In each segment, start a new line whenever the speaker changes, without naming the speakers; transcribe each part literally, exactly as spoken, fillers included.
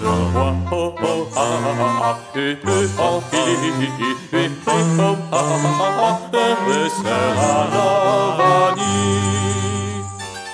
Le roi, oh, oh, ah, ah, ah, et, et, oh, hi, hi, hi, hi, et, oh, oh, ah, ah, ah, ah, et c'est à la vanille.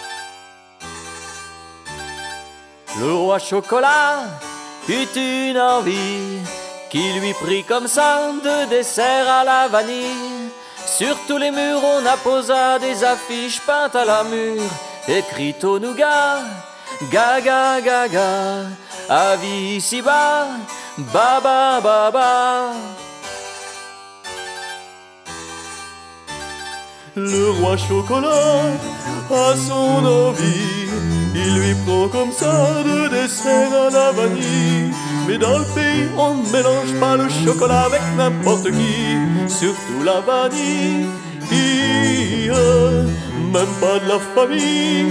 Le roi Chocolat eut une envie qui lui prit comme ça de dessert à la vanille. Sur tous les murs on apposa des affiches peintes à la mûre, écrites au nougat, gaga gaga, avis ici-bas, baba baba.
Le roi Chocolat a son envie, il lui prend comme ça de dessert à la vanille. Mais dans le pays, on ne mélange pas le chocolat avec n'importe qui, surtout la vanille, même pas de la famille.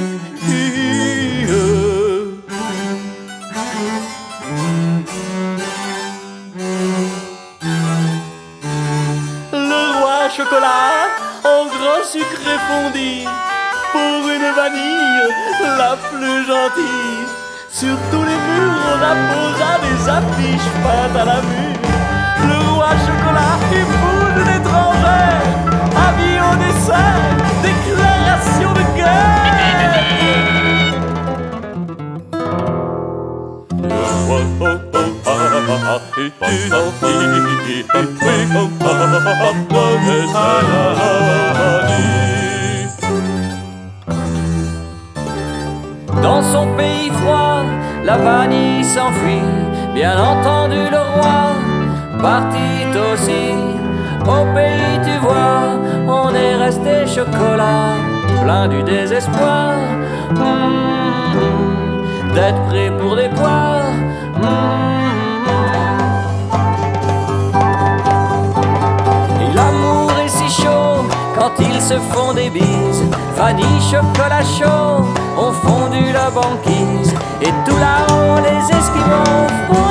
Le roi Chocolat, en grand sucré fondi, pour une vanille la plus gentille. Sur tous les murs on apposa des affiches peintes à la mûre. Le roi Chocolat épouse une étrangère, avis au dessert, déclaration de guerre. Le roi oh oh ah ah ah et une envie, et oh ah ah ah et c'est la vanille.
Dans son pays froid, la vanille s'enfuit. Bien entendu le roi partit aussi. Au pays tu vois, on est resté chocolat, plein du désespoir, mmh, d'être prêt pour des poires. Mmh. Et l'amour est si chaud quand ils se font des bises. Vanille, chocolat chaud ont fondu la banquise. Et tout là-haut les Esquimaux font